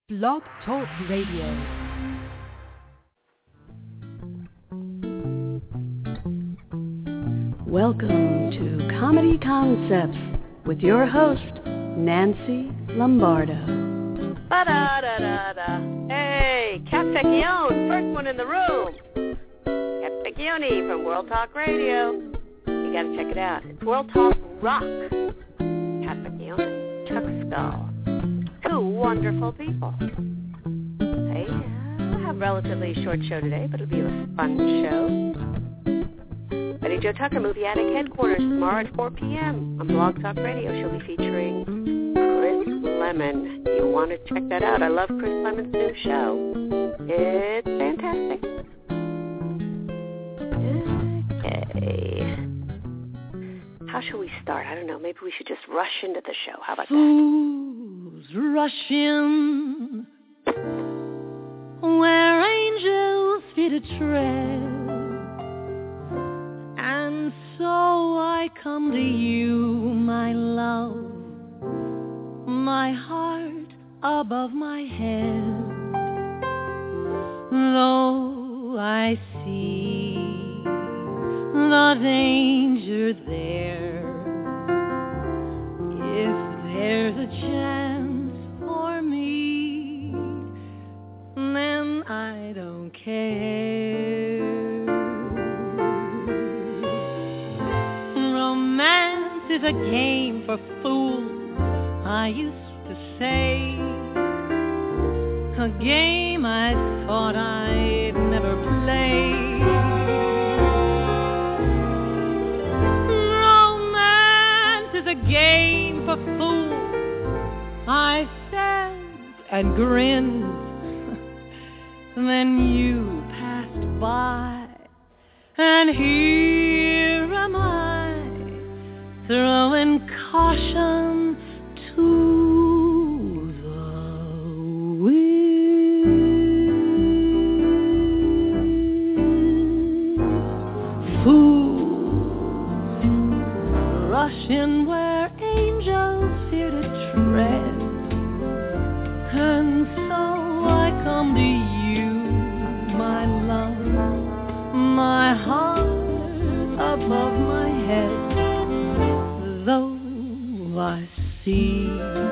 Blog Talk Radio. Welcome to Comedy Concepts with your host, Nancy Lombardo. Ba-da-da-da-da. Hey, Kat Vecchione, first one in the room. Kat Vecchione from World Talk Radio. You gotta check it out. It's World Talk Rock. Kat Vecchione, Chuck Skull. Two wonderful people. Hey, I have a relatively short show today, but it'll be a fun show. Betty Jo Tucker, Movie Attic Headquarters, tomorrow at 4 p.m. on Blog Talk Radio. She'll be featuring Chris Lemmon. You want to check that out. I love Chris Lemmon's new show. It's fantastic. Okay. How shall we start? I don't know. Maybe we should just rush into the show. How about that? Fools rush in where angels fear to tread. And so I come to you, my love, my heart above my head. Though I see the danger there, if there's a chance for me, then I don't care. Romance is a game for fools, I used to say, a game I thought I'd never play. Romance is a game for fools, I said and grinned. Then you passed by, and here am I, throwing caution to the wind. Fools rush in where angels fear to tread, and so I come to you, my love, my heart above my head. Though I see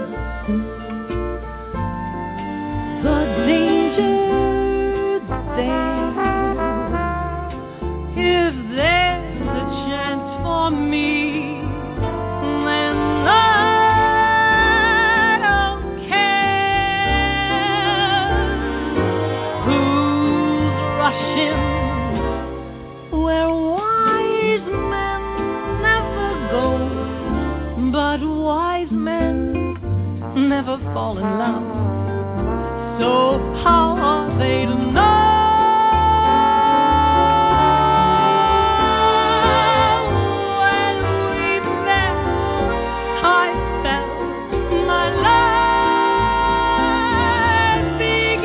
the danger there, if there's a chance for me, then I don't care. Who's rushing where wise men never go, but wise men never fall in love. So how are they to know? When we met, I felt my life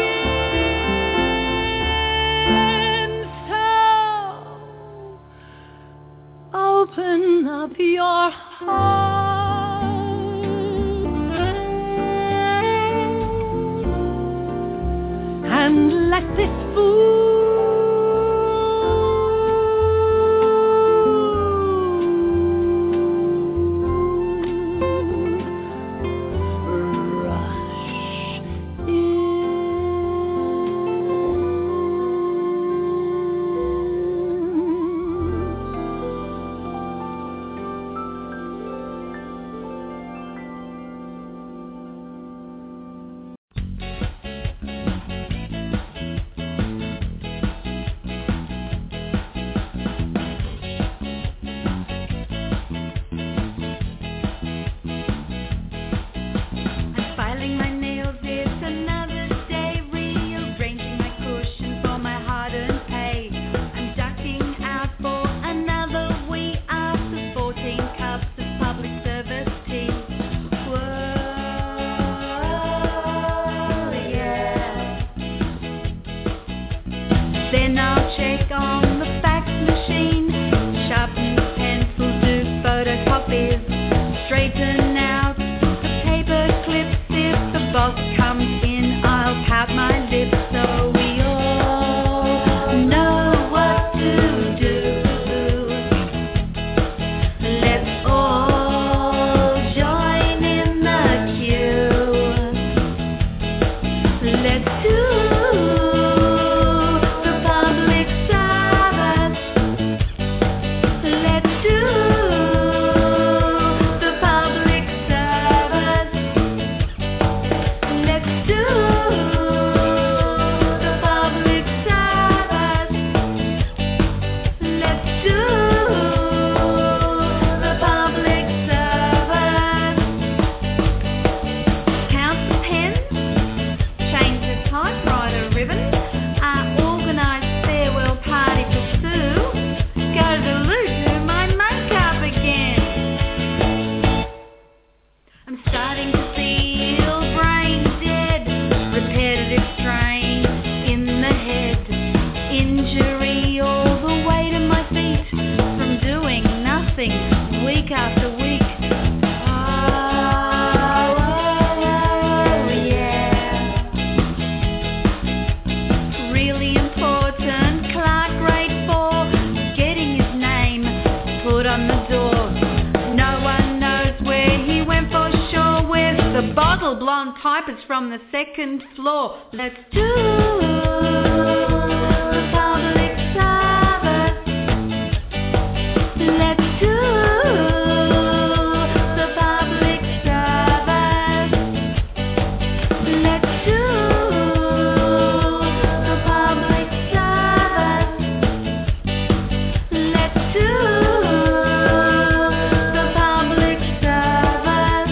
begin. So open up your heart and let this fool rush in. pipers from the second floor. Let's do the public service. Let's do the public service. Let's do the public service. Let's do the public service.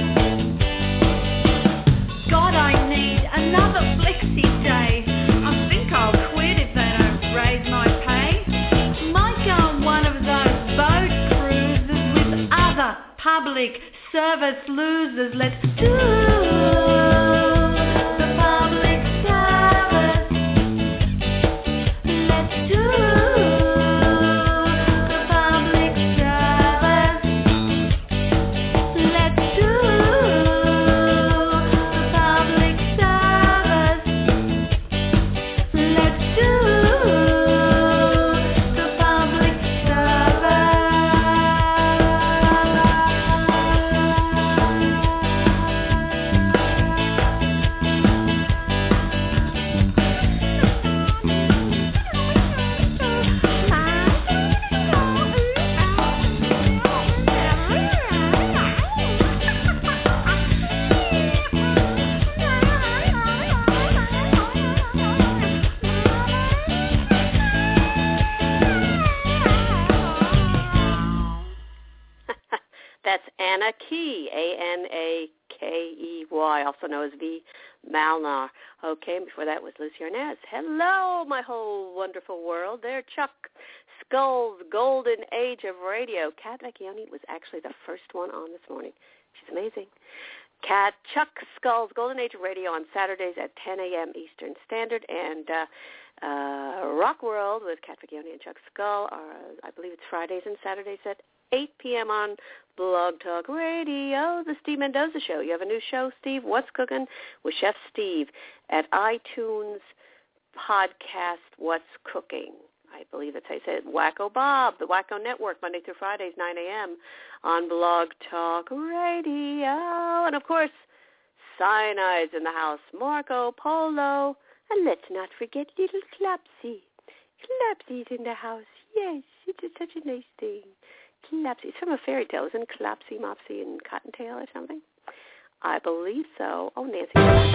God, I need another flexi day. I think I'll quit if they don't raise my pay. Might go on one of those boat cruises with other public service losers. Let's do the public service. Let's do the public service. Let's do the public service. Let's do the public That's Anna Key, A-N-A-K-E-Y, also known as V. Malnar. Okay, and before that was Lucy Arnaz. Hello, my whole wonderful world. There, Chuck Skull's Golden Age of Radio. Kat Vecchione was actually the first one on this morning. She's amazing. Chuck Skull's Golden Age of Radio on Saturdays at 10 a.m. Eastern Standard, and Rock World with Kat Vecchione and Chuck Skull are, I believe it's Fridays and Saturdays at 8 p.m. on Blog Talk Radio, the Steve Mendoza Show. You have a new show, Steve, What's Cooking with Chef Steve, at iTunes podcast, What's Cooking. I believe that's how you say it. Wacko Bob, the Wacko Network, Monday through Fridays, 9 a.m. on Blog Talk Radio. And, of course, Cyanide's in the house, Marco Polo. And let's not forget little Klapsy. Klapsy's in the house. Yes, it's just such a nice thing. Klapsy. It's from a fairy tale. Isn't Klapsy, Mopsy, and Cottontail or something? I believe so. Oh, Nancy.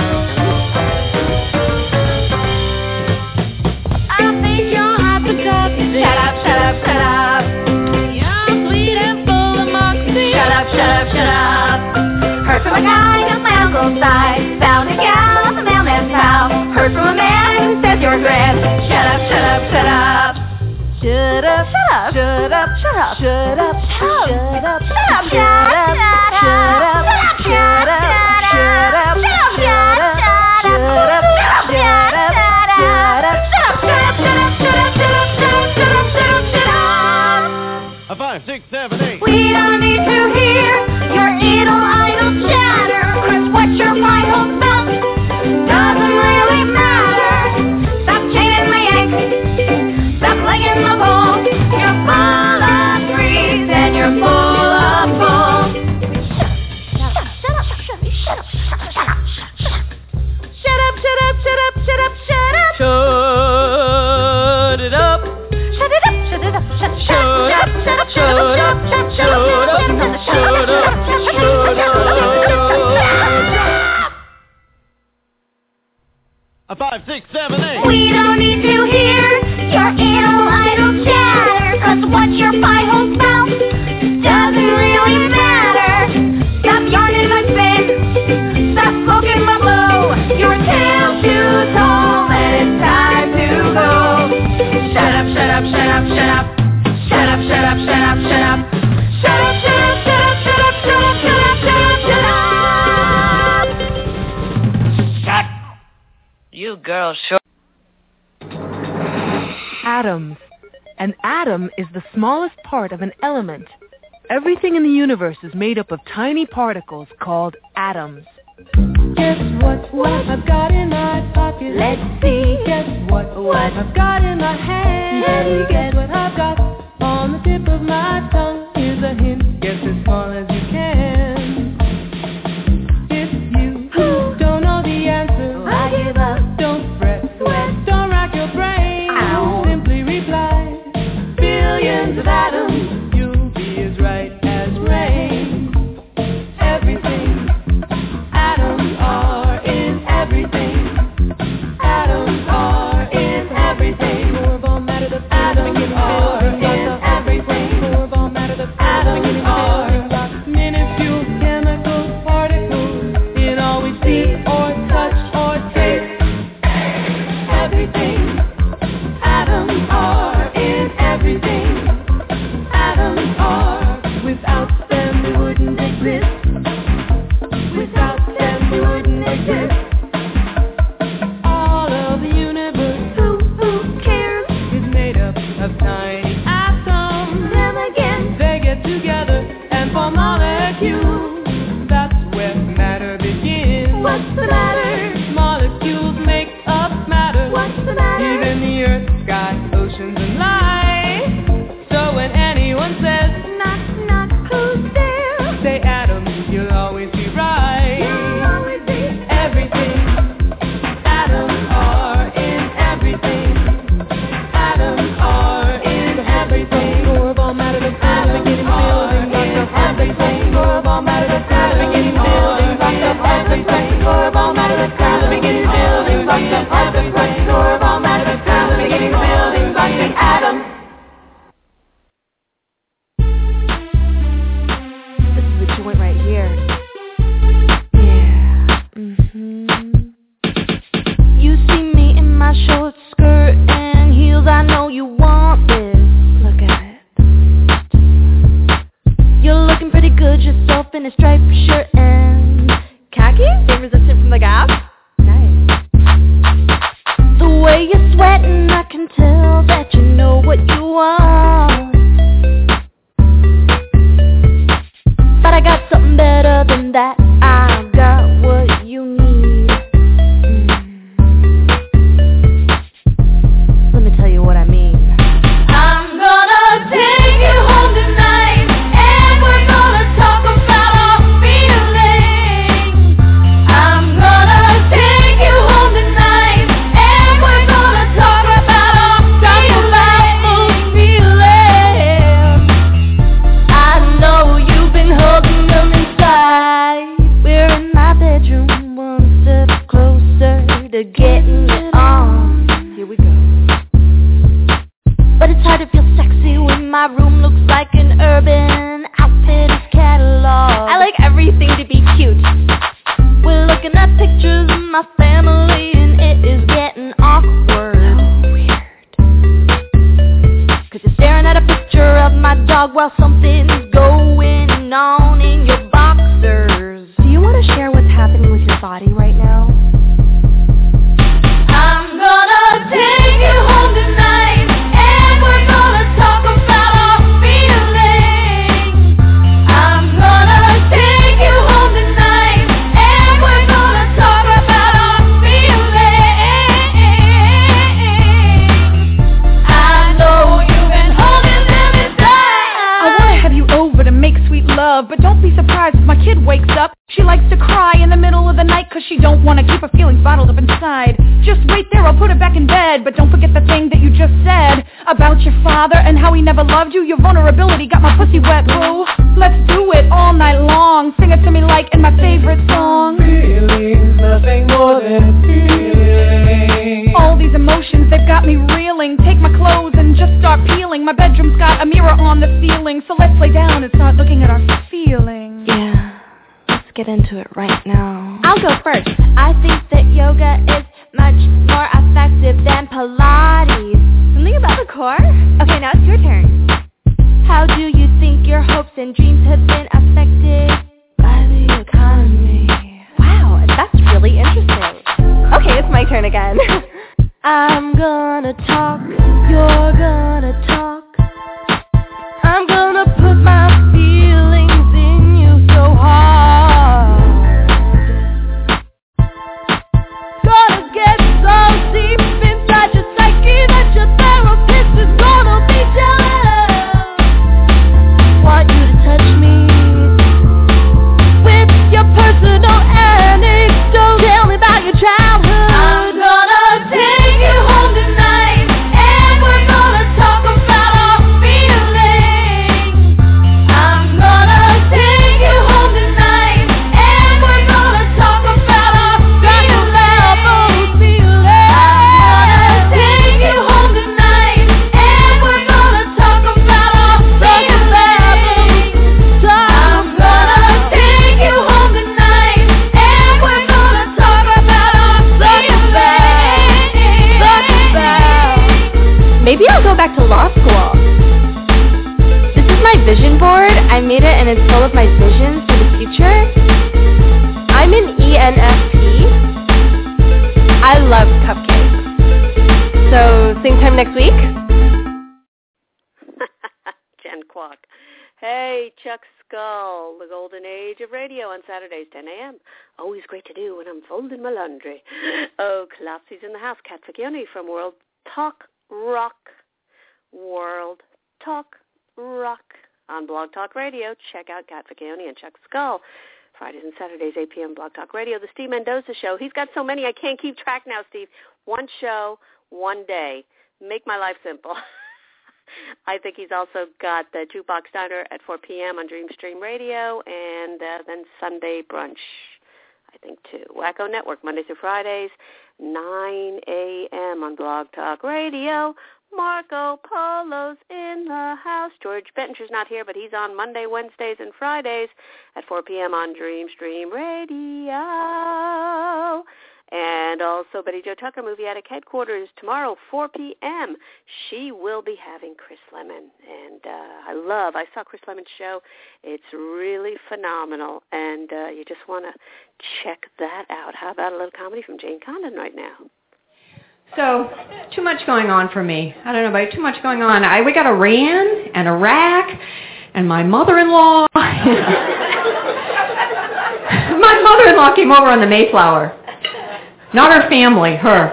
I think you're hot to talk. Shut up, shut up, shut up. You're sweet and full of moxie. Shut up, shut up, shut up. Heard from a guy on my uncle's side. Found a gal at the mailman's house. Heard from a man who says you're grand. Shut up, shut up, shut up. Shut up, shut up, shut up, shut up, shut up, shut up, shut up, shut up, shut up, shut up, shut up, shut up, shut up, 5, 6, 7, 8. We don't need to hear your idle chatter, 'cause what your Bible about doesn't really matter. Stop chaining my eggs, stop laying the ball. You're full of trees and you're full of balls. Shut up, shut up, shut up, shut up, shut up, shut up, shut up, shut up, shut up, shut up, shut up. Shut it up. Shut it up, shut it up, shut up, Shut up, shut up, shut up, shut up. 5, 6, 7, 8. We don't need to hear your idle chatter, 'cause what your Bible's about doesn't really matter. Stop yarning my spin, stop smoking my blow. Your tail shoots home and it's time to go. Shut up, shut up, shut up, shut up. Shut up, shut up, shut up, shut up. Shut up, shut up, shut up, shut up, shut up, shut up, shut up, shut up. Shut. You girls sure. Atoms. An atom is the smallest part of an element. Everything in the universe is made up of tiny particles called atoms. Guess what I've got in my pocket? Let's see. Guess what I've got in my hand? Guess what I've got on the tip of my tongue? Here's a hint. Guess as small as you can. If you don't know the As the crunch roar of all magic sounds, the beginning building functioning atoms. This is the joint right here. Yeah. You see me in my short skirt and heels. I know you want this. Look at it. You're looking pretty good yourself in a striped shirt and khaki. Stay resistant from the Gap. Nice. The way you're sweating, I can tell that you know what you want. But I got something better than that. I got what you need. Let me tell you what I mean. I'm gonna take you home tonight, and we're gonna talk about our feelings. I'm gonna take you home tonight, and we're gonna talk about our feelings. I know you've been holding them inside. We're in my bedroom, one step closer to getting it on. Here we go. But it's hard to feel sexy when my room looks like an Urban Outfitters catalog. I like everything to be cute. We're looking at pictures of my family and it is getting awkward. So weird. Cause you're staring at a picture of my dog while something's going on in your boxers. Do you want to share what's happening with your body right now? I'm gonna take you home tonight, and we're gonna talk about our feelings. I'm gonna take you home tonight, and we're gonna talk about our feelings. I know you've been holding them inside. I want to have you over to make sweet love, but don't be surprised if my kid wakes up. She likes to cry in the middle of the night cause she don't want to keep her feelings bottled up inside. Just wait there, I'll put her back in bed, but don't forget the thing that you just said about your father and how he never loved you. Your vulnerability got my pussy wet, boo. Let's do it all night long. Sing it to me like in my favorite song. Feelings, nothing more than feelings. All these emotions, they've got me reeling. Take my clothes and just start peeling. My bedroom's got a mirror on the ceiling, so let's lay down and start looking at our feelings. Yeah. Get into it right now. I'll go first. I think that yoga is much more effective than Pilates. Something about the core? Okay, now it's your turn. How do you think your hopes and dreams have been affected by the economy? Wow, that's really interesting. Okay, it's my turn again. I'm gonna talk, you're gonna talk. I'm gonna put my feelings in you so hard. Gonna get so deep inside your psyche that your therapist is gonna be jealous. Want you to touch me with your personal anecdote. Tell me about your childhood. I'm gonna take you home tonight, and we're gonna talk about our feelings. I'm gonna take you home tonight, and we're gonna talk about our feelings. I'm gonna take you home tonight, and we're gonna talk about our feelings. I'm gonna take you home tonight, and we're gonna talk about our feelings. Maybe I'll go back to law school. This is my vision board. I made it and it's full of my visions for the future. I'm an ENFP. I love cupcakes. So, same time next week? Jen Kwok. Hey, Chuck Skull, the golden age of radio on Saturdays, 10 a.m. Always great to do when I'm folding my laundry. Oh, Collapsi's in the house. Kat Fagioni from World Talk Rock. World Talk Rock on Blog Talk Radio. Check out Kat Fagioni and Chuck Skull. Fridays and Saturdays, 8 p.m. Blog Talk Radio. The Steve Mendoza Show. He's got so many I can't keep track now, Steve. One show, one day. Make my life simple. I think he's also got the Jukebox Diner at 4 p.m. on Dreamstream Radio, and then Sunday Brunch. I think, too. Wacko Network, Monday through Fridays, 9 a.m. on Blog Talk Radio. Marco Polo's in the house. George Bettinger's not here, but he's on Monday, Wednesdays, and Fridays at 4 p.m. on Dream Stream Radio. And also Betty Jo Tucker, Movie Attic Headquarters, tomorrow, 4 p.m. She will be having Chris Lemmon. And I saw Chris Lemmon's show. It's really phenomenal. And you just want to check that out. How about a little comedy from Jane Condon right now? So, too much going on for me. I don't know about you, too much going on. We got Iran and Iraq and my mother-in-law. My mother-in-law came over on the Mayflower. Not her family, her.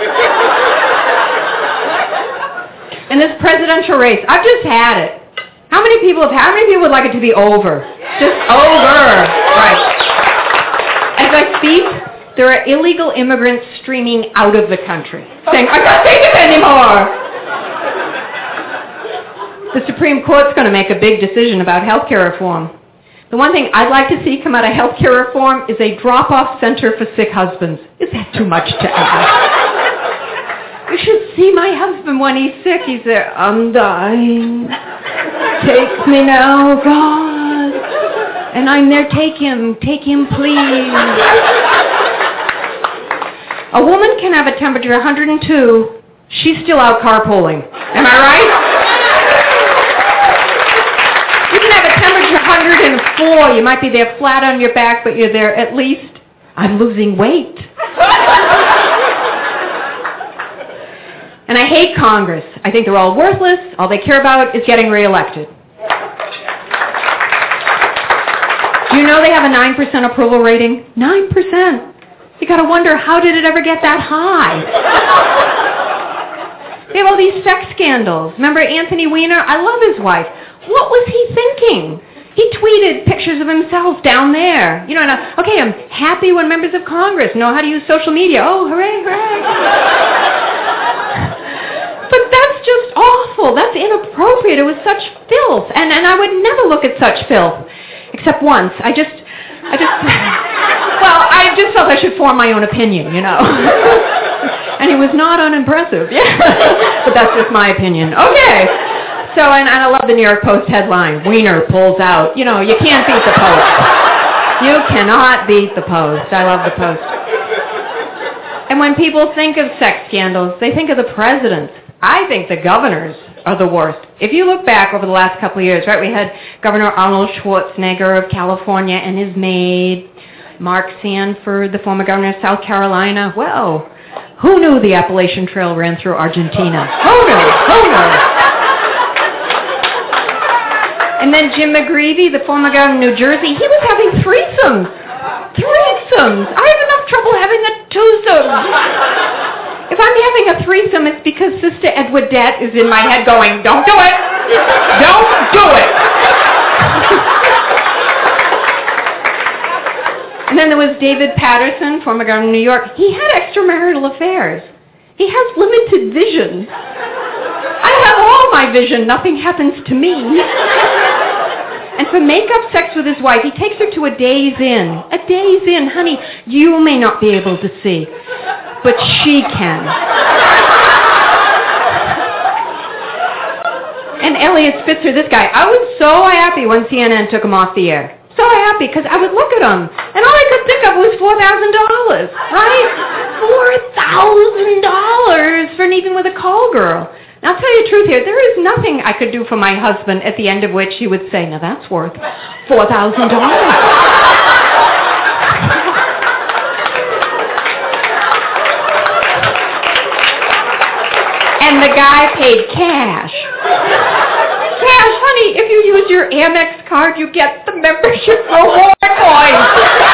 And this presidential race, I've just had it. How many people would like it to be over? Just over. Right. As I speak, there are illegal immigrants streaming out of the country, saying, I can't take it anymore. The Supreme Court's going to make a big decision about health care reform. The one thing I'd like to see come out of health care reform is a drop-off center for sick husbands. Is that too much to ask? You should see my husband when he's sick. He's there, I'm dying. Take me now, God. And I'm there, take him, please. A woman can have a temperature of 102. She's still out carpooling. Am I right? You can have a temperature of 104. You might be there flat on your back, but you're there at least, I'm losing weight. And I hate Congress. I think they're all worthless. All they care about is getting reelected. Do you know they have a 9% approval rating? 9%. You got to wonder, how did it ever get that high? They have all these sex scandals. Remember Anthony Weiner? I love his wife. What was he thinking? He tweeted pictures of himself down there. You know, okay, I'm happy when members of Congress know how to use social media. Oh, hooray, hooray. But that's just awful. That's inappropriate. It was such filth. And I would never look at such filth. Except once. I just felt I should form my own opinion, you know. And it was not unimpressive. Yeah. But that's just my opinion. Okay. So, and I love the New York Post headline, Weiner pulls out. You know, you can't beat the Post. You cannot beat the Post. I love the Post. And when people think of sex scandals, they think of the presidents. I think the governors are the worst. If you look back over the last couple of years, right, we had Governor Arnold Schwarzenegger of California and his maid, Mark Sanford, the former governor of South Carolina. Well, who knew the Appalachian Trail ran through Argentina? Who knew? And then Jim McGreevey, the former governor of New Jersey, he was having threesomes. I have enough trouble having a twosome. If I'm having a threesome, it's because Sister Edwadette is in my head going, don't do it. Don't do it. And then there was David Patterson, former governor of New York. He had extramarital affairs. He has limited vision. I have all my vision. Nothing happens to me. And for make-up sex with his wife, he takes her to a Days Inn. A Days Inn, honey, you may not be able to see, but she can. And Elliot Spitzer, this guy, I was so happy when CNN took him off the air. So happy, because I would look at him, and all I could think of was $4,000, right? $4,000 for an evening with a call girl. Now, I'll tell you the truth here. There is nothing I could do for my husband at the end of which he would say, now that's worth $4,000. And the guy paid cash. Cash, honey, if you use your Amex card, you get the membership reward points.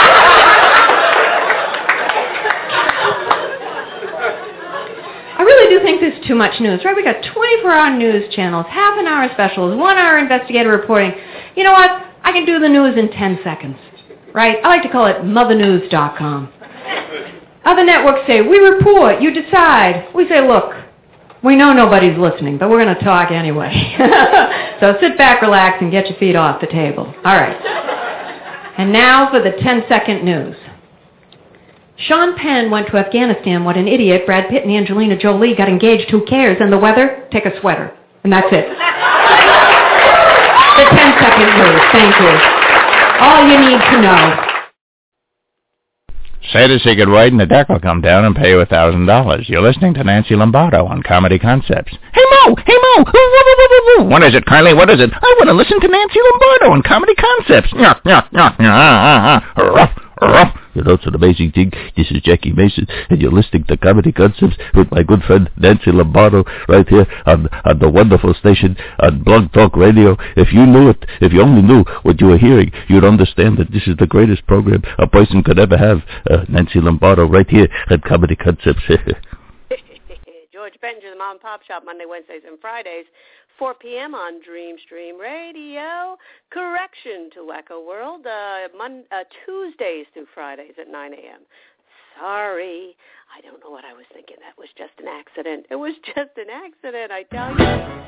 I really do think there's too much news, right? We got 24-hour news channels, half-an-hour specials, 1-hour investigative reporting. You know what? I can do the news in 10 seconds, right? I like to call it mothernews.com. Other networks say, we report, you decide. We say, look, we know nobody's listening, but we're going to talk anyway. So sit back, relax, and get your feet off the table. All right. And now for the 10-second news. Sean Penn went to Afghanistan. What an idiot. Brad Pitt and Angelina Jolie got engaged. Who cares? And the weather? Take a sweater. And that's it. The 10-second news. Thank you. All you need to know. Say to Sigurd Wade and the deck will come down and pay you $1,000. You're listening to Nancy Lombardo on Comedy Concepts. Hey, Mo! Hey, Mo! What is it, Carly? What is it? I want to listen to Nancy Lombardo on Comedy Concepts. You know, it's an amazing thing. This is Jackie Mason, and you're listening to Comedy Concepts with my good friend Nancy Lombardo right here on the wonderful station on Blog Talk Radio. If you knew it, if you only knew what you were hearing, you'd understand that this is the greatest program a person could ever have. Nancy Lombardo right here at Comedy Concepts. George Benton, the Mom and Pop Shop, Monday, Wednesdays, and Fridays, 4 p.m. on Dreamstream Radio. Correction to Wacko World, Tuesdays through Fridays at 9 a.m. Sorry, I don't know what I was thinking. That was just an accident. It was just an accident, I tell you.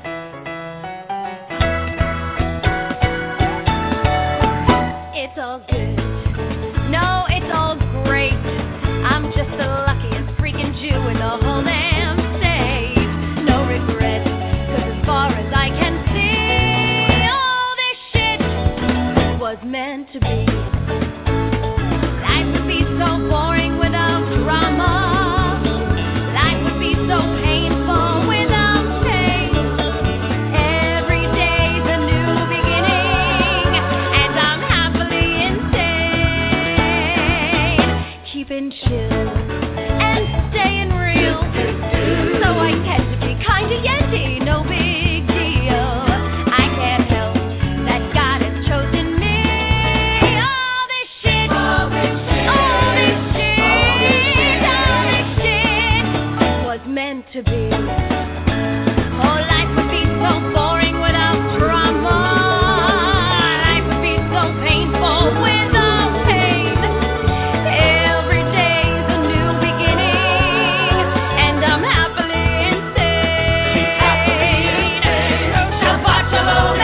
It's all good. No, it's all great. I'm just the luckiest freaking Jew in the whole damn state. No regrets, 'cause as far as I can see, all this shit was meant to be. Life would be so boring without drama. Life would be so painful without pain. Every day's a new beginning, and I'm happily insane. Keeping chill and staying real, so I tend to be kinda yenty, no big deal. I can't help that God has chosen me. All this shit, all this shit, all this shit was meant to be. Oh, life would be so boring without drama. Life would be so painful without pain. Every day's a new beginning, and I'm happily insane. Shabbat shalom,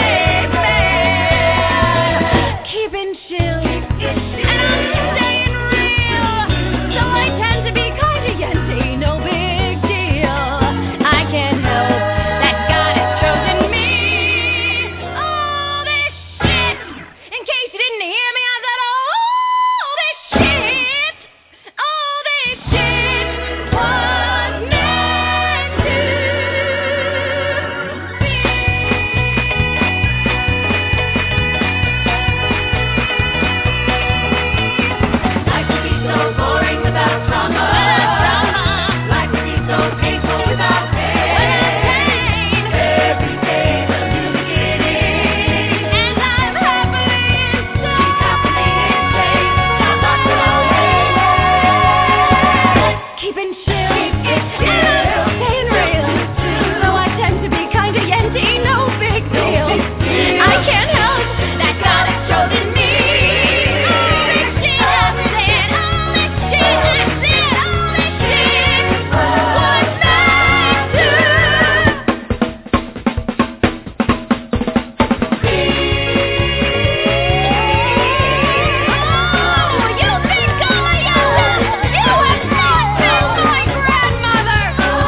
amen. Keeping chill, and I'm staying real, so I tend to be kinda yenty, no big deal. I can't help that God has chosen me. All this shit, in case you didn't hear me, I said all this shit, all this shit was meant to be. Life would be so boring without drama. Life would be so painful without pain. Every day's a new beginning, and I'm happily insane. Shabbat shalom, amen. Keeping chill, and I'm staying real, so I tend to be kinda yenty, no big deal. I can't help that God has chosen me. All this shit, I said, all this shit, I said, all this shit was meant to be. Oh, you think all of you have not been my grandmother? Oh,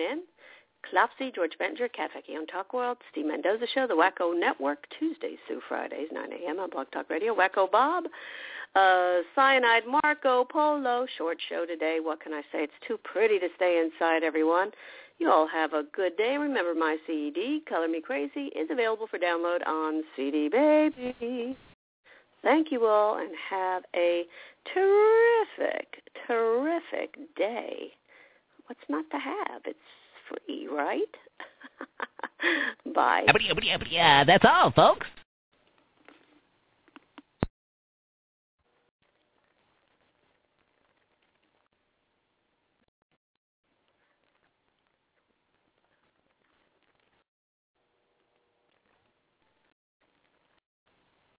in. Klopsy, George Benninger, Kat Vecchione, Talk World, Steve Mendoza Show, the Wacko Network, Tuesdays through Fridays, 9 a.m. on Blog Talk Radio. Wacko Bob, Cyanide, Marco Polo, short show today. What can I say? It's too pretty to stay inside, everyone. You all have a good day. Remember, my CD, Color Me Crazy, is available for download on CD Baby. Thank you all, and have a terrific, terrific day. What's not to have? It's free, right? Bye. That's all, folks.